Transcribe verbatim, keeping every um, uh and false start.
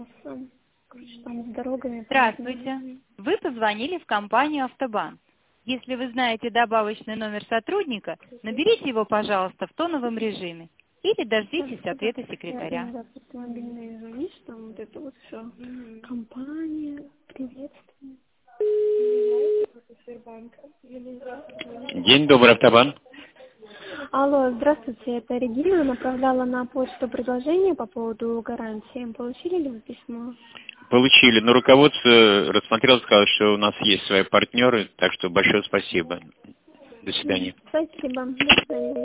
Короче, там с дорогами. Здравствуйте. Вы позвонили в компанию «Автобан». Если вы знаете добавочный номер сотрудника, наберите его, пожалуйста, в тоновом режиме или дождитесь ответа секретаря. Да, просто мобильный звонишь, там вот это вот все. Компания, приветствие. День добрый, Автобан. Алло, здравствуйте, это Регина. Направляла на почту предложение по поводу гарантии. Получили ли вы письмо? Получили, но руководство рассмотрело, сказало, что у нас есть свои партнеры, так что большое спасибо. До свидания. Спасибо. До свидания.